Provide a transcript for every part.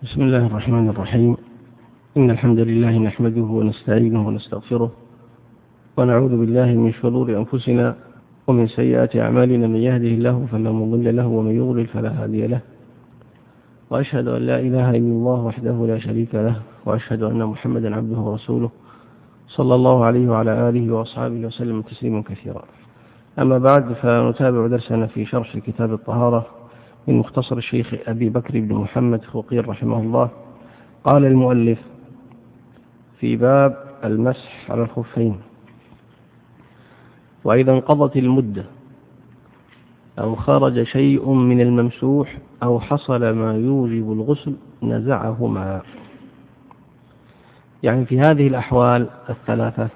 بسم الله الرحمن الرحيم. إن الحمد لله نحمده ونستعينه ونستغفره ونعوذ بالله من شرور أنفسنا ومن سيئات أعمالنا. من يهده الله فلا مضل له ومن يضلل فلا هادي له، وأشهد أن لا إله إلا الله وحده لا شريك له، وأشهد أن محمدا عبده ورسوله صلى الله عليه وعلى آله وأصحابه وسلم تسليما كثيرا. أما بعد، فنتابع درسنا في شرح كتاب الطهارة من مختصر الشيخ أبي بكر بن محمد خوقير رحمه الله. قال المؤلف في باب المسح على الخفين: وإذا انقضت المدة أو خرج شيء من الممسوح أو حصل ما يوجب الغسل نزعهما. يعني في هذه الأحوال الثلاثة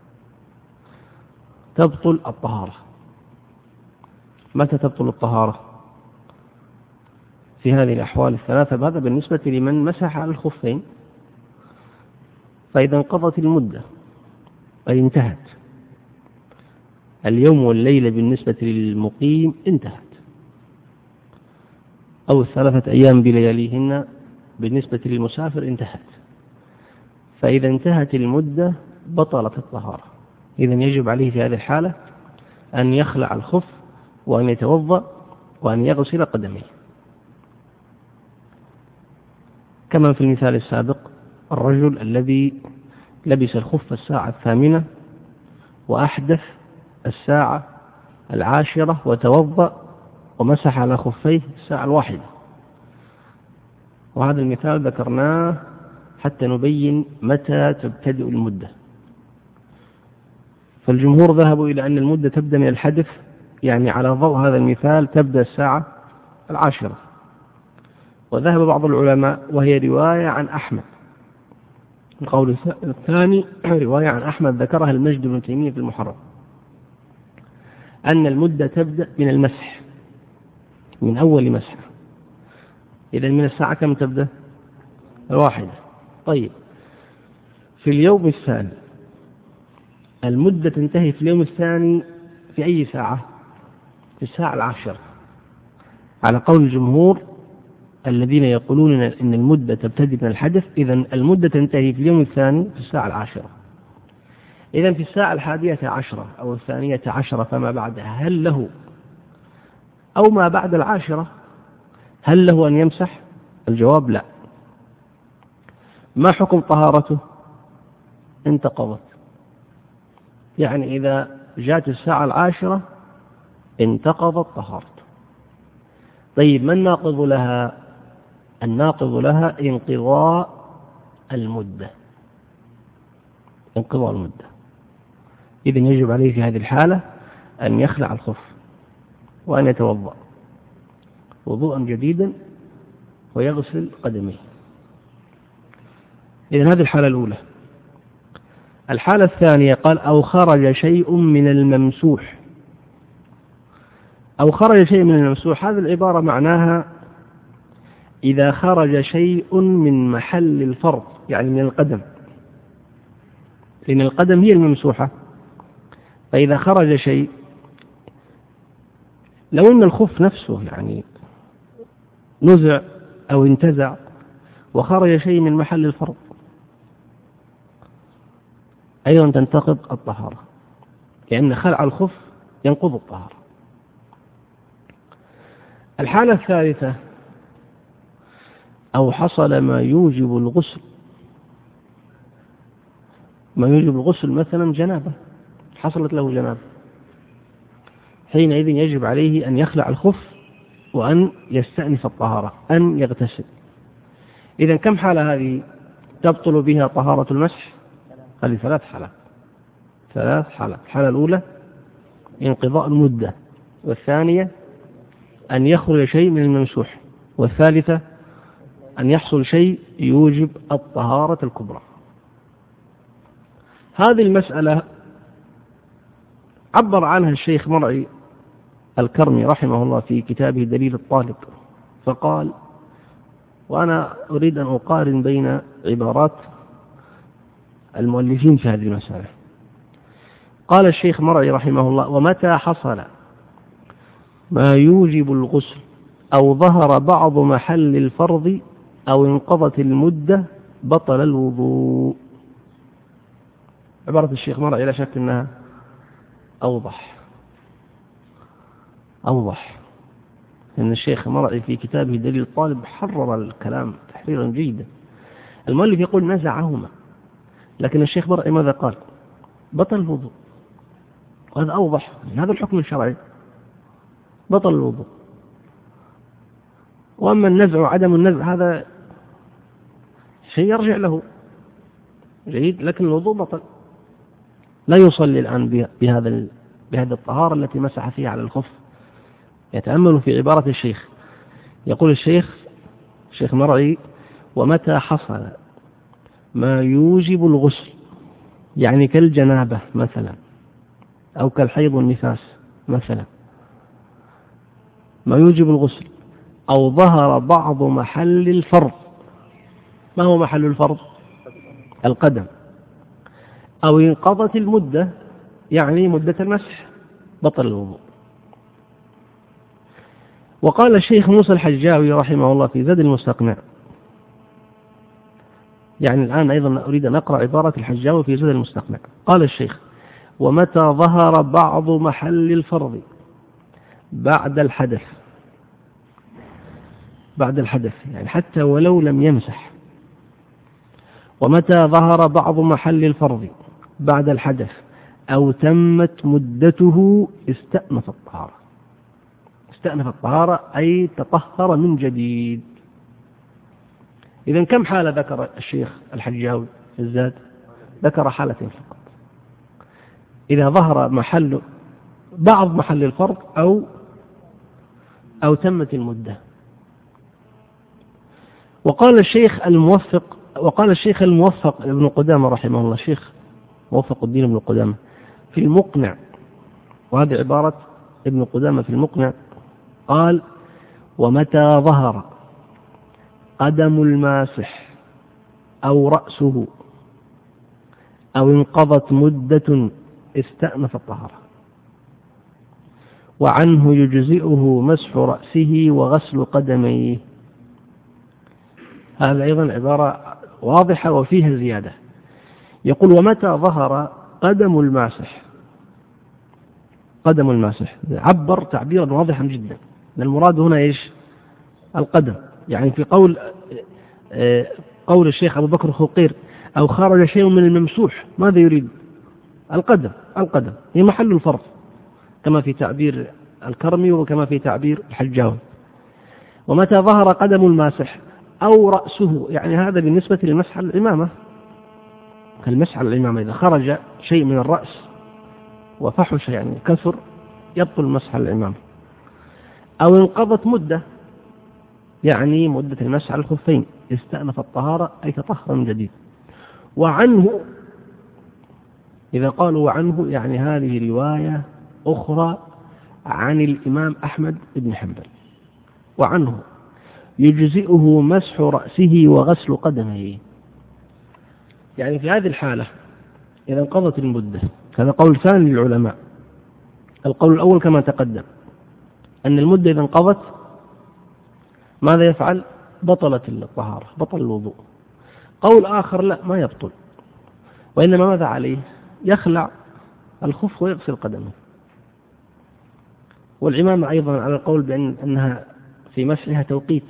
تبطل الطهارة. متى تبطل الطهارة؟ في هذه الأحوال الثلاثة. هذا بالنسبة لمن مسح على الخفين. فإذا انقضت المدة أي انتهت، اليوم والليلة بالنسبة للمقيم انتهت، أو 3 أيام بلياليهن بالنسبة للمسافر انتهت. فإذا انتهت المدة بطلت الطهارة. إذن يجب عليه في هذه الحالة أن يخلع الخف وأن يتوضأ وأن يغسل قدميه، كما في المثال السابق: الرجل الذي لبس الخف الساعة 8 وأحدث الساعة 10 وتوضأ ومسح على خفيه الساعة 1. وهذا المثال ذكرناه حتى نبين متى تبتدئ المدة. فالجمهور ذهبوا إلى أن المدة تبدأ من الحدث، يعني على ضوء هذا المثال تبدأ الساعة 10. وذهب بعض العلماء، وهي رواية عن أحمد، القول الثاني رواية عن أحمد ذكرها المجد بن تيمية في المحرر، أن المدة تبدأ من المسح، من أول مسح. إذن من الساعة كم تبدأ؟ 1. طيب، في اليوم الثاني المدة تنتهي في اليوم الثاني في أي ساعة؟ في الساعة 10 على قول الجمهور الذين يقولون إن المدة تبتدئ من الحدث. إذن المدة تنتهي في اليوم الثاني في الساعة 10. إذن في الساعة 11 أو 12 فما بعدها، هل له أو ما بعد 10 هل له أن يمسح؟ الجواب لا. ما حكم طهارته؟ انتقضت، يعني إذا جاءت الساعة 10 انتقضت طهارته. طيب، ما الناقض لها؟ الناقض لها انقضاء المدة. انقضاء المدة. إذن يجب عليه في هذه الحالة أن يخلع الخف وأن يتوضأ وضوءا جديدا ويغسل قدميه. إذن هذه الحالة الأولى. الحالة الثانية قال: أو خرج شيء من الممسوح. أو خرج شيء من الممسوح، هذه العبارة معناها إذا خرج شيء من محل الفرض، يعني من القدم، لأن القدم هي الممسوحة. فإذا خرج شيء، لو أن الخف نفسه يعني نزع أو انتزع وخرج شيء من محل الفرض، أيضا تنتقض الطهارة، لأن خلع الخف ينقض الطهارة. الحالة الثالثة: أو حصل ما يوجب الغسل. ما يوجب الغسل مثلا جنابة، حصلت له جنابة، حينئذ يجب عليه أن يخلع الخف وأن يستأنف الطهارة، أن يغتسل. إذن كم حالة هذه تبطل بها طهارة المسح؟ هذه 3 حالات. 3 حالات. الحالة الأولى انقضاء المدة، والثانية أن يخرج شيء من الممسوح، والثالثة أن يحصل شيء يوجب الطهارة الكبرى. هذه المسألة عبر عنها الشيخ مرعي الكرمي رحمه الله في كتابه دليل الطالب، فقال: وأنا أريد أن أقارن بين عبارات المؤلفين في هذه المسألة. قال الشيخ مرعي رحمه الله: ومتى حصل ما يوجب الغسل أو ظهر بعض محل الفرض أو انقضت المدة بطل الوضوء. عبارة الشيخ مرعي لا شك أنها أوضح أن الشيخ مرعي في كتابه دليل الطالب حرر الكلام تحريرا جيدا. المؤلف يقول نزعهما، لكن الشيخ مرعي ماذا قال؟ بطل الوضوء، وهذا أوضح من هذا الحكم الشرعي، بطل الوضوء. وأما النزع وعدم النزع هذا شيء يرجع له جيد، لكن الوضوء بطل. لا يصلي الآن بهذه الطهارة التي مسح فيها على الخف. يتأمل في عبارة الشيخ، يقول الشيخ مرعي: ومتى حصل ما يوجب الغسل، يعني كالجنابة مثلا أو كالحيض والنفاس مثلا، ما يوجب الغسل، أو ظهر بعض محل الفرض. ما هو محل الفرض؟ القدم. أو انقضت المدة، يعني مدة المسح، بطل الوضوء. وقال الشيخ موسى الحجاوي رحمه الله في زاد المستقنع، يعني الآن أيضا أريد أن أقرأ عبارة الحجاوي في زاد المستقنع. قال الشيخ: ومتى ظهر بعض محل الفرض بعد الحدث يعني حتى ولو لم يمسح، ومتى ظهر بعض محل الفرض بعد الحدث أو تمت مدته استأنف الطهارة أي تطهر من جديد. إذن كم حالة ذكر الشيخ الحجاوي في الزاد؟ ذكر حالتين فقط: إذا ظهر بعض محل الفرض أو تمت المدة. وقال الشيخ الموفق ابن قدامة رحمه الله، الشيخ موفق الدين ابن قدامة في المقنع، وهذه عبارة ابن قدامة في المقنع، قال: ومتى ظهر قدم الماسح أو رأسه أو انقضت مدة استأنف الطهارة، وعنه يجزئه مسح رأسه وغسل قدميه. هذا أيضا عبارة واضحة وفيها زيادة. يقول: ومتى ظهر قدم الماسح، عبر تعبيرا واضحا جدا. المراد هنا إيش؟ القدم. يعني في قول الشيخ أبو بكر الخقير: أو خرج شيء من الممسوح، ماذا يريد؟ القدم هي محل الفرض، كما في تعبير الكرمي وكما في تعبير الحجاوي. ومتى ظهر قدم الماسح أو رأسه، يعني هذا بالنسبة للمسح على الإمامة، المسح على الإمامة إذا خرج شيء من الرأس وفحش يعني كثر يبطل المسح على الإمامة. أو انقضت مدة، يعني مدة المسح على الخفين، استأنف الطهارة أي تطهر من جديد. وعنه، إذا قالوا وعنه يعني هذه رواية أخرى عن الإمام أحمد بن حنبل. وعنه يجزئه مسح رأسه وغسل قدميه، يعني في هذه الحالة إذا انقضت المدة. هذا قول ثاني للعلماء. القول الأول كما تقدم أن المدة إذا انقضت ماذا يفعل؟ بطلت الطهارة، بطل الوضوء. قول آخر لا، ما يبطل، وإنما ماذا عليه؟ يخلع الخف ويغسل قدمه. والعمامة أيضا على القول بأن أنها في مسحها توقيت،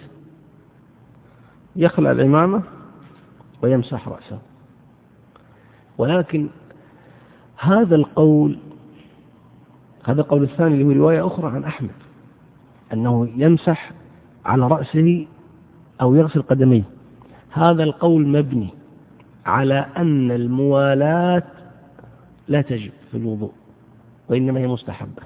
يخلع العمامة ويمسح رأسه. ولكن هذا القول الثاني اللي هو رواية أخرى عن أحمد أنه يمسح على رأسه أو يغسل قدميه، هذا القول مبني على أن الموالاة لا تجب في الوضوء وإنما هي مستحبة.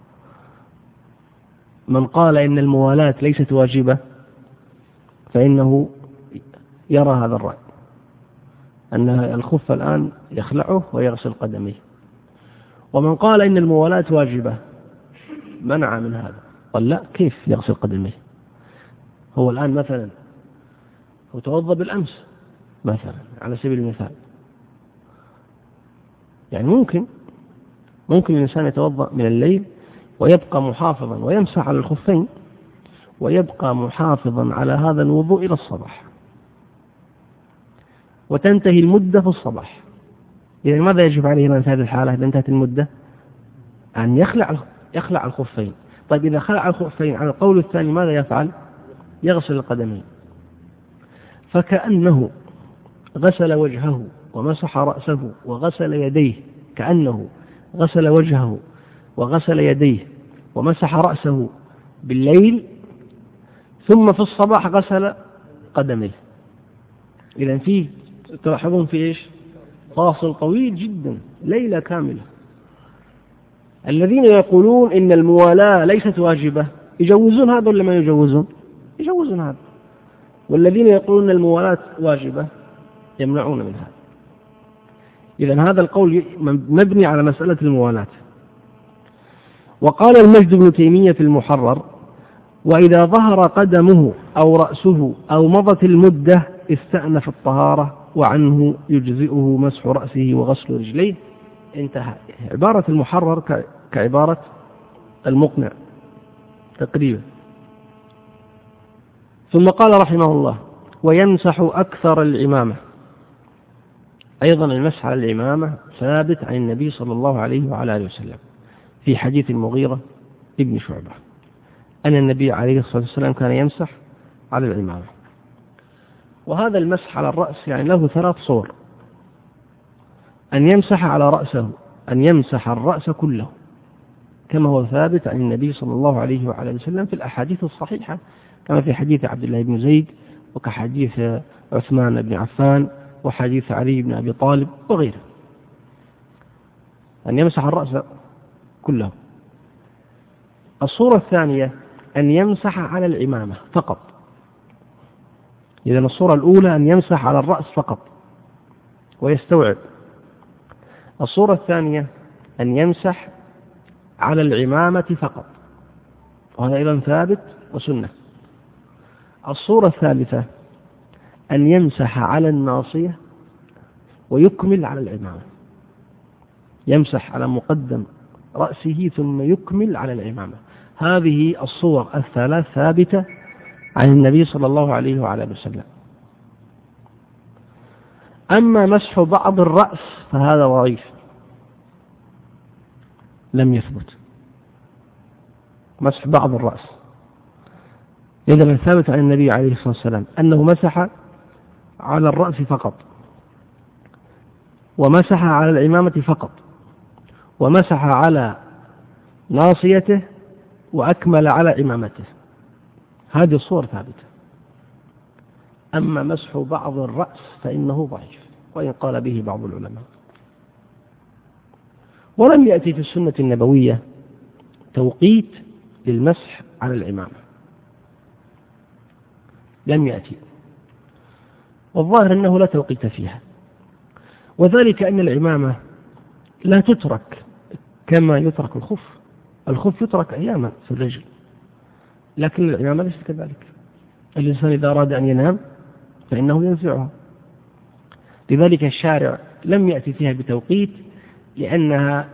من قال إن الموالاة ليست واجبة فإنه يرى هذا الرأي، أن الخف الآن يخلعه ويغسل قدميه. ومن قال إن الموالاة واجبة منع من هذا، قال لا، كيف يغسل قدميه؟ هو الآن مثلا هو توضأ بالأمس مثلا على سبيل المثال، يعني ممكن الإنسان يتوضأ من الليل ويبقى محافظا ويمسح على الخفين ويبقى محافظا على هذا الوضوء إلى الصباح، وتنتهي المدة في الصباح. إذا ماذا يجب عليه من في هذه الحالة إذا انتهت المدة؟ أن يخلع الخفين. طيب إذا خلع الخفين على القول الثاني ماذا يفعل؟ يغسل القدمين، فكأنه غسل وجهه ومسح رأسه وغسل يديه، كأنه غسل وجهه وغسل يديه ومسح رأسه بالليل، ثم في الصباح غسل قدميه. إذن فيه تلاحظون في إيش؟ فاصل طويل جدا، ليلة كاملة. الذين يقولون إن الموالاة ليست واجبة يجوزون هذا ولا ما يجوزون؟ يجوزون هذا. والذين يقولون أن الموالاة واجبة يمنعون من هذا. إذن هذا القول مبني على مسألة الموالاة. وقال المجد بن تيمية في المحرر: وإذا ظهر قدمه أو رأسه أو مضت المدة استأنف الطهارة، وعنه يجزئه مسح رأسه وغسل رجليه. انتهى. عبارة المحرر كعبارة المقنع تقريبا. ثم قال رحمه الله: ويمسح أكثر العمامة. أيضا المسح على العمامة ثابت عن النبي صلى الله عليه وعلى آله وسلم في حديث المغيرة ابن شعبة أن النبي عليه الصلاة والسلام كان يمسح على العمامة. وهذا المسح على الرأس يعني له 3 صور: أن يمسح على رأسه، أن يمسح الرأس كله كما هو ثابت عن النبي صلى الله عليه وعلى آله وسلم في الأحاديث الصحيحة، كما في حديث عبد الله بن زيد، وكحديث عثمان بن عفان، وحديث علي بن أبي طالب وغيره، أن يمسح الرأس كله. الصورة الثانية أن يمسح على العمامة فقط. إذن الصورة الأولى أن يمسح على الرأس فقط ويستوعب. الصورة الثانية أن يمسح على العمامة فقط، وهذا أيضا ثابت وسنة. الصورة الثالثة أن يمسح على الناصية ويكمل على العمامة، يمسح على مقدم رأسه ثم يكمل على العمامة. هذه الصور الثلاث ثابتة عن النبي صلى الله عليه وعلى آله وسلم. أما مسح بعض الرأس فهذا ضعيف لم يثبت. مسح بعض الرأس إذا ثابت عن النبي عليه الصلاة والسلام أنه مسح على الرأس فقط، ومسح على العمامة فقط، ومسح على ناصيته وأكمل على عمامته. هذه الصور ثابتة. أما مسح بعض الرأس فإنه ضعيف، وإن قال به بعض العلماء. ولم يأتي في السنة النبوية توقيت للمسح على العمامة، لم يأتي، والظاهر أنه لا توقيت فيها، وذلك أن العمامة لا تترك كما يترك الخف. الخف يترك أياما في الرجل، لكن العمامة ليست كذلك. الإنسان إذا أراد أن ينام فإنه ينزعها. لذلك الشارع لم يأتي فيها بتوقيت، لأنها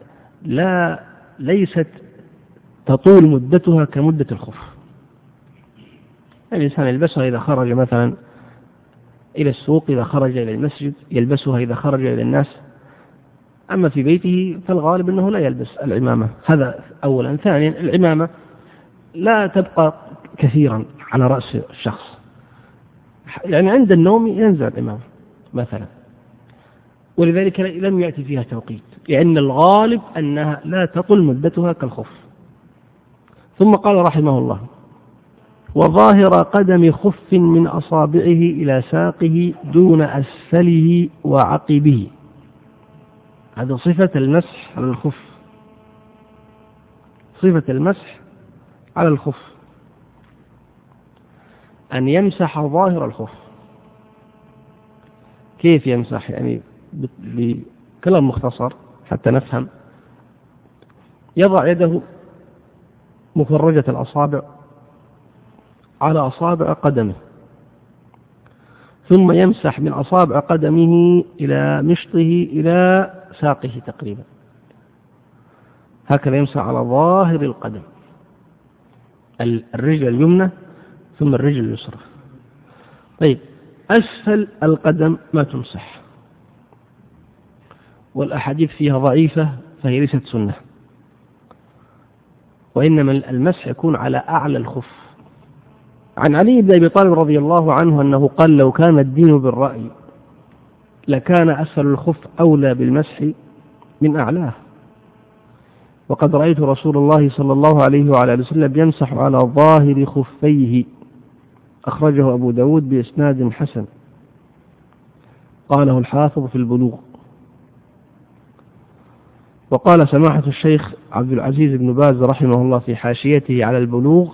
ليست تطول مدتها كمدة الخف. الإنسان يلبسها إذا خرج مثلا إلى السوق، إذا خرج إلى المسجد يلبسها، إذا خرج إلى الناس. أما في بيته فالغالب أنه لا يلبس العمامة. هذا أولا. ثانيا العمامة لا تبقى كثيرا على رأس الشخص، يعني عند النوم ينزع العمامة مثلا، ولذلك لم يأتي فيها توقيت، لأن الغالب أنها لا تطل مدتها كالخف. ثم قال رحمه الله: وظاهر قدم خف من أصابعه إلى ساقه دون أسفله وعقبه. هذا صفة المسح على الخف، صفة المسح على الخف أن يمسح ظاهر الخف. كيف يمسح؟ يعني بكلام مختصر حتى نفهم. يضع يده مفرجة الأصابع على أصابع قدمه، ثم يمسح من أصابع قدمه إلى مشطه إلى ساقه تقريبا، هكذا يمسح على ظاهر القدم، الرجل اليمنى ثم الرجل اليسرى. طيب، أسفل القدم ما تمسح، والأحاديث فيها ضعيفة فهي ليست سنة، وإنما المسح يكون على أعلى الخف. عن علي بن أبي طالب رضي الله عنه أنه قال: لو كان الدين بالرأي لكان أسفل الخف أولى بالمسح من أعلاه، وقد رأيت رسول الله صلى الله عليه وعلى وسلم يمسح على ظاهر خفيه، أخرجه أبو داود بإسناد حسن، قاله الحافظ في البلوغ. وقال سماحة الشيخ عبد العزيز بن باز رحمه الله في حاشيته على البلوغ: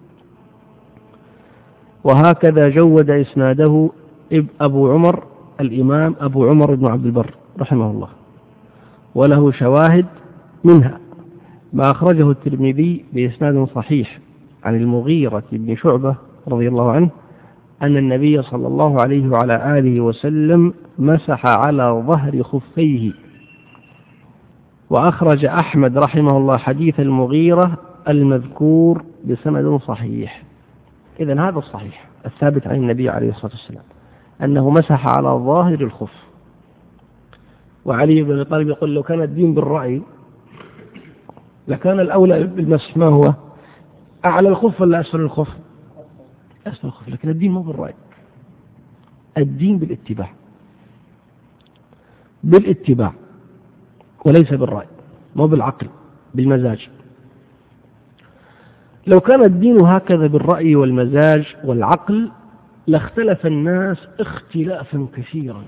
وهكذا جود إسناده أبو عمر الإمام أبو عمر بن عبد البر رحمه الله، وله شواهد منها ما أخرجه الترمذي بإسناد صحيح عن المغيرة بن شعبة رضي الله عنه أن النبي صلى الله عليه وعلى آله وسلم مسح على ظهر خفيه. وأخرج أحمد رحمه الله حديث المغيرة المذكور بسند صحيح. إذن هذا الصحيح الثابت عن النبي عليه الصلاة والسلام أنه مسح على ظاهر الخف. وعلي بن أبي طالب يقول: لو كان الدين بالرأي لكان الأولى بالمسح ما هو؟ أعلى الخف ولا أسفل الخف؟ أسفل الخف. لكن الدين مو بالرأي، الدين بالاتباع، بالاتباع وليس بالرأي، مو بالعقل بالمزاج. لو كان الدين هكذا بالرأي والمزاج والعقل لاختلف الناس اختلافا كثيرا،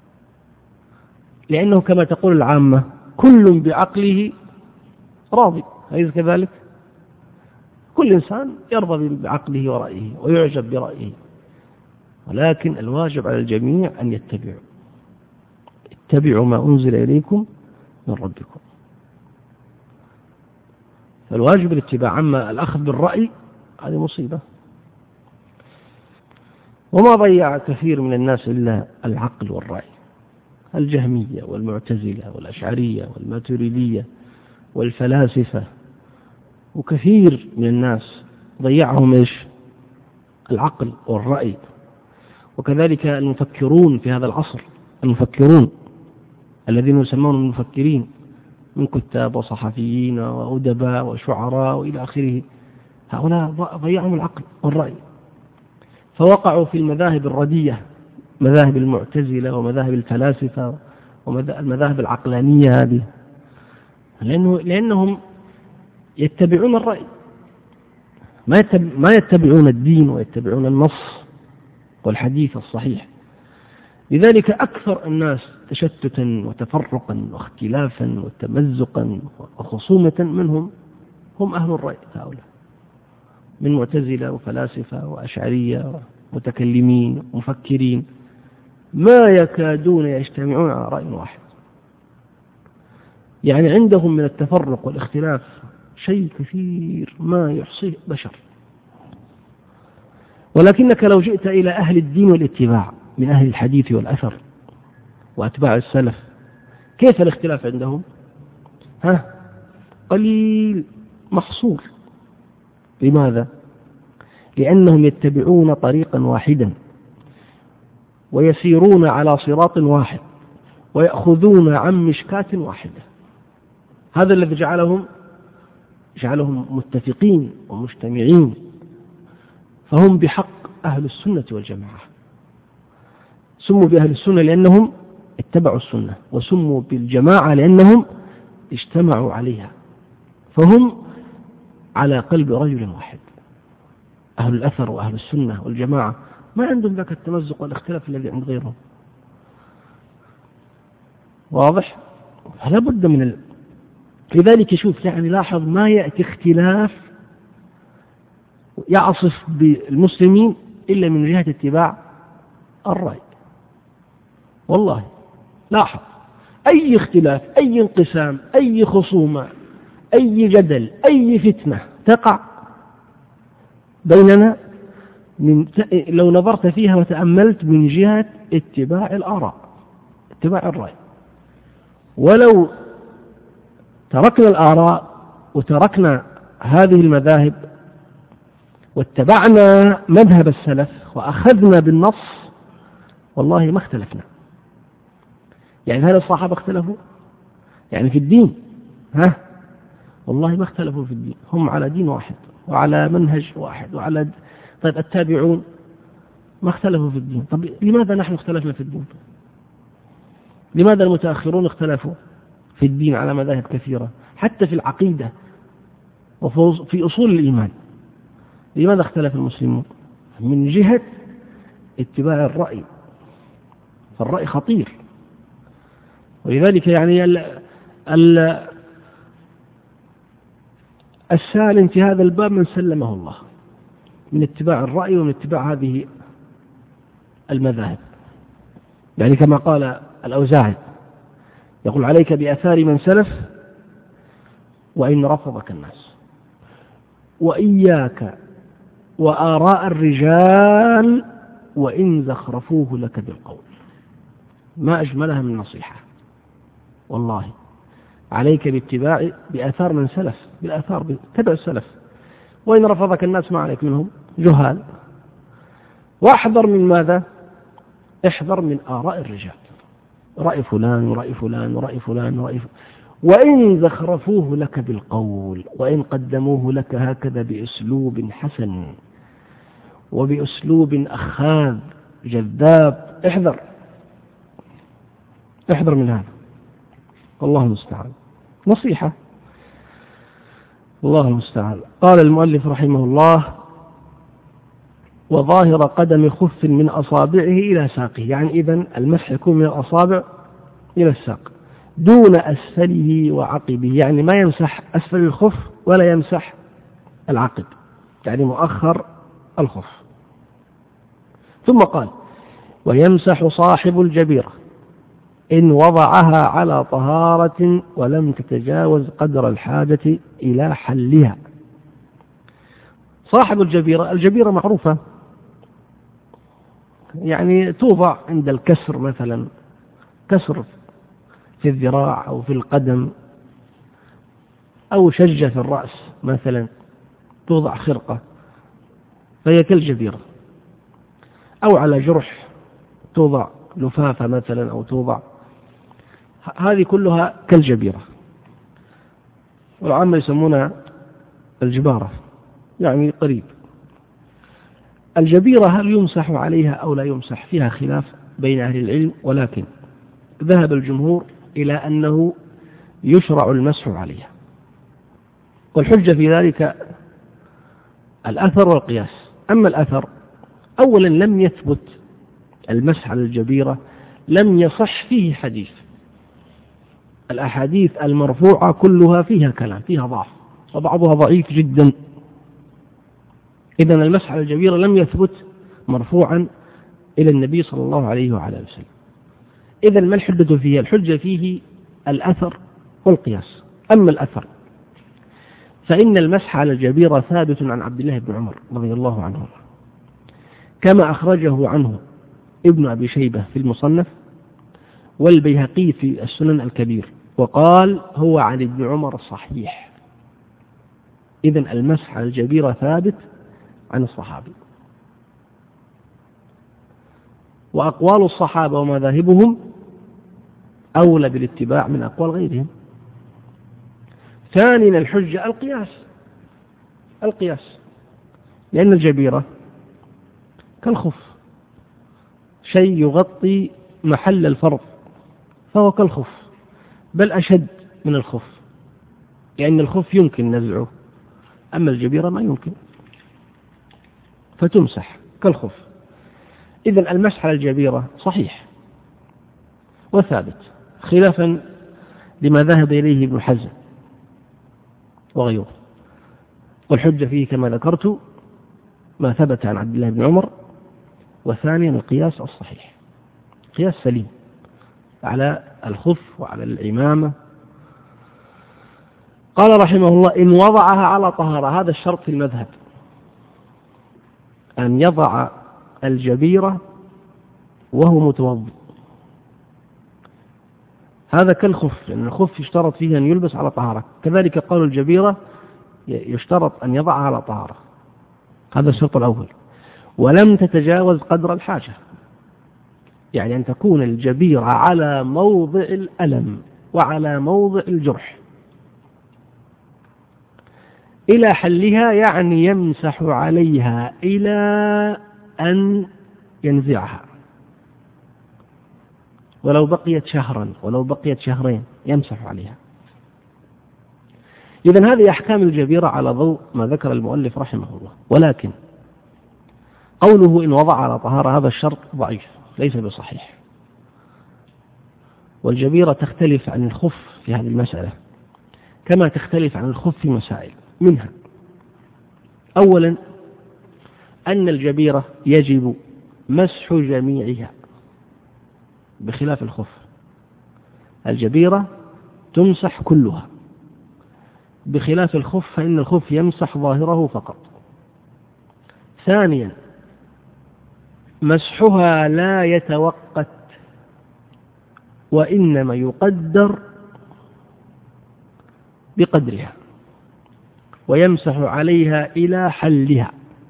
لأنه كما تقول العامة: كل بعقله راضي، أليس كذلك؟ كل إنسان يرضى بعقله ورأيه ويعجب برأيه، ولكن الواجب على الجميع أن اتبعوا ما أنزل إليكم من ربكم. فالواجب الاتباع، أما الأخذ بالرأي هذه مصيبة. وما ضيع كثير من الناس إلا العقل والرأي، الجهمية والمعتزلة والأشعرية والماتريدية والفلاسفة، وكثير من الناس ضيعهم إيش؟ العقل والرأي. وكذلك المفكرون في هذا العصر، المفكرون الذين يسمون المفكرين من كتاب وصحفيين وأدباء وشعراء وإلى آخره، هؤلاء ضيعهم العقل والرأي، فوقعوا في المذاهب الردية، مذاهب المعتزلة ومذاهب الفلاسفة والمذاهب العقلانية هذه، لأنهم يتبعون الرأي، ما يتبعون الدين ويتبعون النص والحديث الصحيح. لذلك أكثر الناس تشتتا وتفرقا واختلافا وتمزقا وخصومة منهم هم أهل الرأي، هؤلاء من معتزلة وفلاسفة وأشعرية ومتكلمين ومفكرين ما يكادون يجتمعون على رأي واحد، يعني عندهم من التفرق والاختلاف شيء كثير ما يحصيه بشر. ولكنك لو جئت إلى أهل الدين والاتباع من أهل الحديث والأثر وأتباع السلف، كيف الاختلاف عندهم؟ قليل محصور. لماذا؟ لأنهم يتبعون طريقا واحدا ويسيرون على صراط واحد ويأخذون عن مشكاة واحدة. هذا الذي جعلهم متفقين ومجتمعين، فهم بحق أهل السنة والجماعة. سموا بأهل السنة لأنهم اتبعوا السنة، وسموا بالجماعة لأنهم اجتمعوا عليها، فهم على قلب رجل واحد. أهل الأثر وأهل السنة والجماعة ما عندهم ذاك التمزق والاختلاف الذي عند غيرهم. واضح؟ فلا بد من لذلك شوف، يعني لاحظ ما يأتي اختلاف يعصف بالمسلمين إلا من جهة اتباع الرأي. والله لاحظ أي اختلاف، أي انقسام، أي خصومة، أي جدل، أي فتنة تقع بيننا لو نظرت فيها وتأملت من جهة اتباع الآراء، اتباع الرأي. ولو تركنا الآراء وتركنا هذه المذاهب واتبعنا مذهب السلف وأخذنا بالنص والله ما اختلفنا. يعني هل الصحابة اختلفوا يعني في الدين؟ والله ما اختلفوا في الدين، هم على دين واحد وعلى منهج واحد طيب التابعون ما اختلفوا في الدين. طب لماذا نحن اختلفنا في الدين؟ لماذا المتأخرون اختلفوا في الدين على مذاهب كثيرة حتى في العقيدة وفي أصول الإيمان؟ لماذا اختلف المسلمون؟ من جهة اتباع الرأي، فالرأي خطير. ولذلك يعني السالم في هذا الباب من سلمه الله من اتباع الرأي ومن اتباع هذه المذاهب. يعني كما قال الأوزاعي يقول: عليك بأثار من سلف وإن رفضك الناس، وإياك وآراء الرجال وإن زخرفوه لك بالقول. ما أجملها من نصيحة والله. عليك بآثار من سلف، بالآثار، تبع السلف، وإن رفضك الناس ما عليك منهم جهال. واحذر من ماذا؟ احذر من آراء الرجال، رأي فلان ورأي فلان ورأي فلان ورأي فلان، وإن زخرفوه لك بالقول وإن قدموه لك هكذا بأسلوب حسن وبأسلوب أخاذ جذاب. احذر من هذا. الله المستعان. نصيحة، الله المستعان. قال المؤلف رحمه الله: وظاهر قدم خف من أصابعه إلى ساقه. يعني إذن المسح يكون من الأصابع إلى الساق دون أسفله وعقبه، يعني ما يمسح أسفل الخف ولا يمسح العقب، يعني مؤخر الخف. ثم قال: ويمسح صاحب الجبيرة إن وضعها على طهارة ولم تتجاوز قدر الحاجة إلى حلها. صاحب الجبيرة معروفة، يعني توضع عند الكسر، مثلا كسر في الذراع أو في القدم أو شجة في الرأس مثلا، توضع خرقة فهي كالجبيرة، أو على جرح توضع لفافة مثلا، أو توضع، هذه كلها كالجبيرة، والعامة يسمونها الجبارة، يعني قريب. الجبيرة هل يمسح عليها أو لا يمسح؟ فيها خلاف بين أهل العلم، ولكن ذهب الجمهور إلى أنه يشرع المسح عليها، والحجة في ذلك الأثر والقياس. أما الأثر، أولا لم يثبت المسح على الجبيرة، لم يصح فيه حديث. الأحاديث المرفوعة كلها فيها كلام، فيها ضعف، وبعضها ضعيف جدا. إذن المسح على الجبيرة لم يثبت مرفوعا إلى النبي صلى الله عليه وعلى وسلم. إذن ما الحجة فيه؟ الحجة فيه الأثر والقياس. أما الأثر فإن المسح على الجبيرة ثابت عن عبد الله بن عمر رضي الله عنه، كما أخرجه عنه ابن أبي شيبة في المصنف، والبيهقي في السنن الكبير، وقال: هو عن ابن عمر الصحيح. إذن المسح على الجبيرة ثابت عن الصحابي، وأقوال الصحابة ومذاهبهم أولى بالاتباع من أقوال غيرهم. ثانيا الحجة القياس، لأن الجبيرة كالخف، شيء يغطي محل الفرض، فهو كالخف، بل أشد من الخف، لأن الخف يمكن نزعه، أما الجبيرة ما يمكن، فتمسح كالخف. إذن المسح على الجبيرة صحيح وثابت، خلافا لما ذهب إليه ابن حزم وغيره. والحجة فيه كما ذكرت ما ثبت عن عبد الله بن عمر. وثانيا القياس الصحيح، قياس سليم على الخف وعلى العمامة. قال رحمه الله: إن وضعها على طهارة. هذا الشرط في المذهب، أن يضع الجبيرة وهو متوضئ. هذا كالخف، لأن الخف يشترط فيه أن يلبس على طهارة، كذلك قول الجبيرة يشترط أن يضعها على طهارة. هذا الشرط الأول. ولم تتجاوز قدر الحاجة، يعني أن تكون الجبيرة على موضع الألم وعلى موضع الجرح. إلى حلها يعني يمسح عليها إلى أن ينزعها، ولو بقيت شهرا ولو بقيت شهرين يمسح عليها. إذن هذه أحكام الجبيرة على ضوء ما ذكر المؤلف رحمه الله. ولكن قوله إن وضع على طهارة هذا الشرط ضعيف ليس بصحيح، والجبيرة تختلف عن الخف في هذه المسألة كما تختلف عن الخف في مسائل، منها أولا أن الجبيرة يجب مسح جميعها بخلاف الخف. الجبيرة تمسح كلها بخلاف الخف، فإن الخف يمسح ظاهره فقط. ثانيا مسحها لا يتوقت، وإنما يقدر بقدرها ويمسح عليها إلى حلها.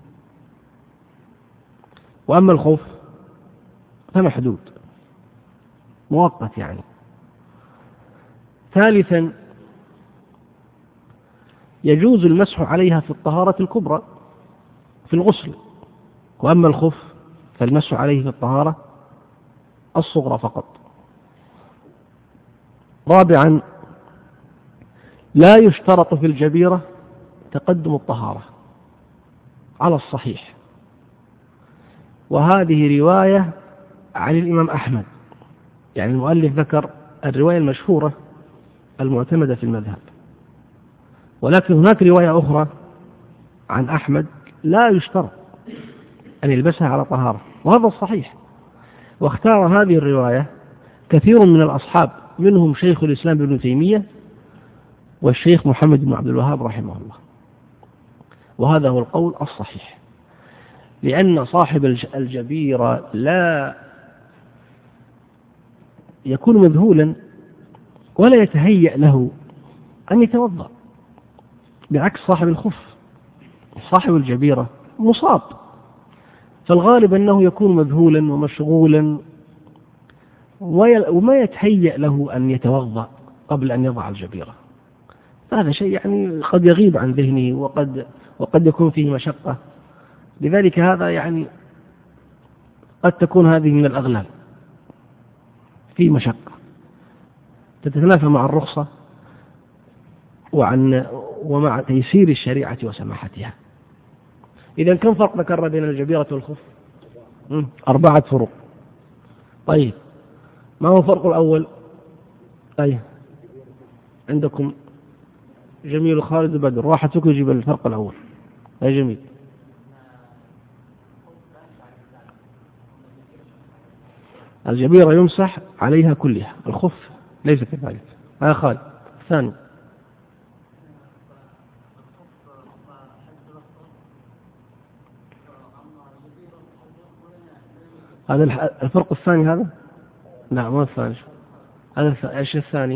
وأما الخف فمحدود مؤقت يعني. ثالثا يجوز المسح عليها في الطهارة الكبرى في الغسل، وأما الخف فالمسح عليه في الطهارة الصغرى فقط. رابعا لا يشترط في الجبيرة تقدم الطهارة على الصحيح، وهذه رواية عن الإمام أحمد، يعني المؤلف ذكر الرواية المشهورة المعتمدة في المذهب، ولكن هناك رواية أخرى عن أحمد لا يشترط أن يلبسها على طهارة، وهذا الصحيح. واختار هذه الرواية كثير من الأصحاب، منهم شيخ الإسلام ابن تيمية والشيخ محمد بن عبد الوهاب رحمه الله، وهذا هو القول الصحيح، لأن صاحب الجبيرة لا يكون مذهولا ولا يتهيأ له أن يتوضأ، بعكس صاحب الخف. صاحب الجبيرة مصاب، فالغالب أنه يكون مذهولا ومشغولا وما يتهيأ له أن يتوضأ قبل أن يضع الجبيرة. هذا شيء يعني قد يغيب عن ذهنه وقد يكون فيه مشقة، لذلك هذا يعني قد تكون هذه من الأغلال في مشقة تتنافى مع الرخصة ومع تيسير الشريعة وسماحتها. إذا كم فرق ذكرنا بين الجبيرة والخف؟ 4 فروق. طيب ما هو الفرق الأول؟ عندكم جميل خالد بدر، راحتك يجيب الفرق الأول. أي جميل. الجبيرة يمسح عليها كلها، الخف ليس كذلك. خالد الثاني. هذا الفرق الثاني هذا؟ لا ما الثاني، هذا ايش الثاني؟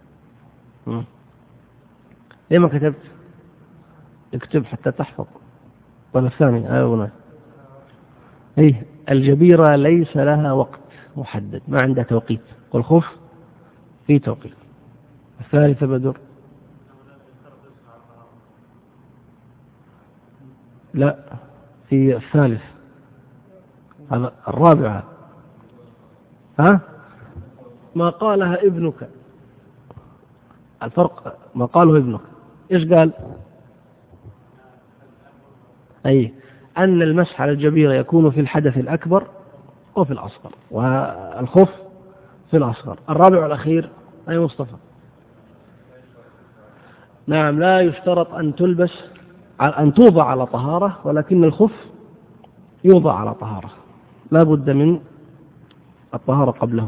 ليه ما كتبت؟ اكتب حتى تحفظ. ولا الثاني الجبيرة ليس لها وقت محدد، ما عندها توقيت، والخف في توقيت. الثالث بدر؟ لا، في الثالث، هذا الرابع. ما قالها ابنك، الفرق ما قاله ابنك. إيش قال؟ أن المسح على الجبيرة يكون في الحدث الأكبر وفي الأصغر، والخف في الأصغر. الرابع والأخير أي مصطفى؟ نعم، لا يشترط أن توضع على طهارة، ولكن الخف يوضع على طهارة، لا بد من الطهارة قبله.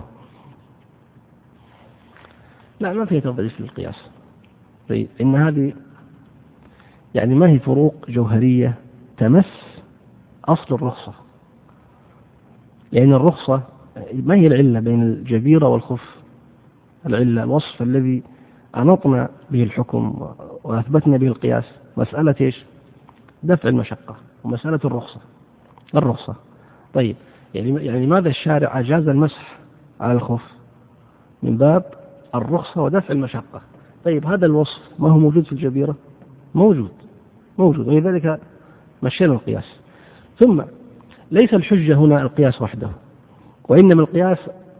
لا، ما فيها تضعيف للقياس. إن هذه يعني ما هي فروق جوهرية تمس أصل الرخصة، لأن الرخصة ما هي العلة بين الجبيرة والخف. العلة الوصف الذي أنطنا به الحكم وأثبتنا به القياس، مسألة دفع المشقة ومسألة الرخصة. طيب، يعني لماذا الشارع أجاز المسح على الخف؟ من باب الرخصة ودفع المشقة. طيب هذا الوصف ما هو موجود في الجبيرة؟ موجود، ولذلك مشينا القياس. ثم ليس الحجة هنا القياس وحده، وإنما القياس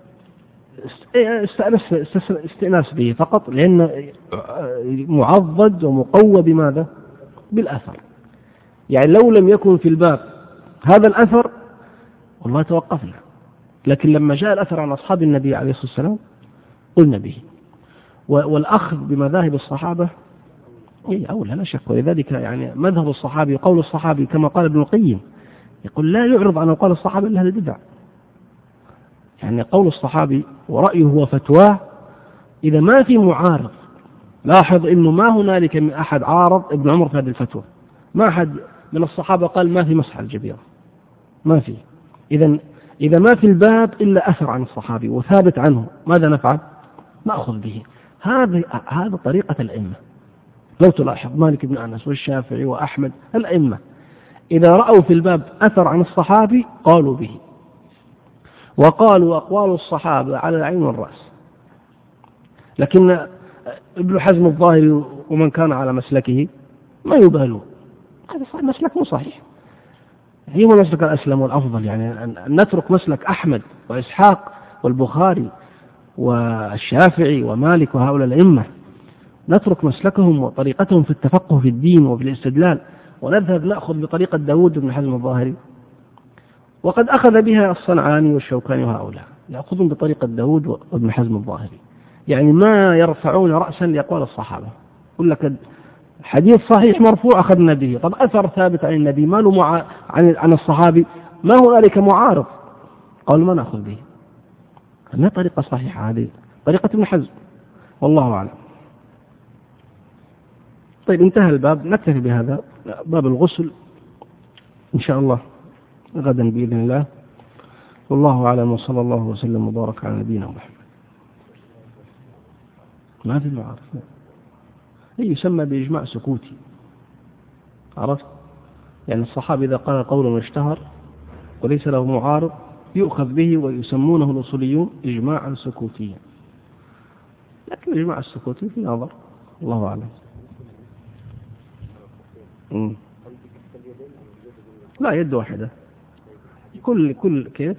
استئناس به فقط، لأنه معضد ومقوى بماذا؟ بالأثر. يعني لو لم يكن في الباب هذا الأثر والله توقفنا، لكن لما جاء الأثر عن أصحاب النبي عليه الصلاة والسلام قلنا به. والأخذ بمذاهب الصحابة أولى لا شك، ولذلك يعني مذهب الصحابي قول الصحابي كما قال ابن القيم، يقول لا يعرض عن قول الصحابة إلا أهل البدع. يعني قول الصحابي ورأيه وفتواه إذا ما في معارض. لاحظ إنه ما هنالك من أحد عارض ابن عمر في هذه الفتوى، ما أحد من الصحابة قال ما في مسح الجبيرة، ما في. إذا ما في الباب إلا أثر عن الصحابي وثابت عنه، ماذا نفعل؟ نأخذ به. هذا طريقة الأئمة. لو تلاحظ مالك بن أنس والشافعي وأحمد الأئمة إذا رأوا في الباب أثر عن الصحابي قالوا به، وقالوا أقوال الصحابة على العين والرأس. لكن ابن حزم الظاهري ومن كان على مسلكه ما يبالوا، هذا مسلك مو صحيح، هي مسلك الأسلم والأفضل. يعني أن نترك مسلك أحمد وإسحاق والبخاري والشافعي ومالك وهؤلاء الأئمة، نترك مسلكهم وطريقتهم في التفقه في الدين وفي الاستدلال، ونذهب نأخذ بطريقة داود بن حزم الظاهري، وقد أخذ بها الصنعاني والشوكاني وهؤلاء، يأخذون بطريقة داود وابن حزم الظاهري. يعني ما يرفعون رأسا لأقوال الصحابة، يقول لك حديث صحيح مرفوع أخذنا به، طب أثر ثابت عن النبي ما له عن الصحابي ما هو ذلك معارض، قالوا ما نأخذ به. ما طريقة صحيحة هذه، طريقة ابن حزم، والله أعلم. طيب انتهى الباب، نكتفي بهذا باب الغسل إن شاء الله غدا بإذن الله، والله أعلم، وصلى الله وسلم وبارك على نبينا محمد. ما في معارض، يسمى بإجماع سكوتي، عرفت؟ يعني الصحابي إذا قال قولا واشتهر وليس له معارض يؤخذ به، ويسمونه الأصوليون إجماعا سكوتيا، لكن الإجماع السكوتي في نظر، الله أعلم. لا، يد واحدة، كل كيف؟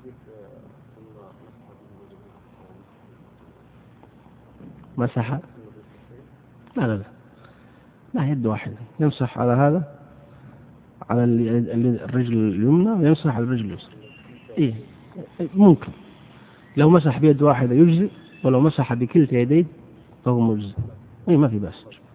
مسح؟ لا، يد واحدة، يمسح على هذا، على الرجل اليمنى، ويمسح على الرجل اليسرى. ممكن لو مسح بيد واحدة يجزي، ولو مسح بكلتا يديه فهو مجزي، ما في بأس.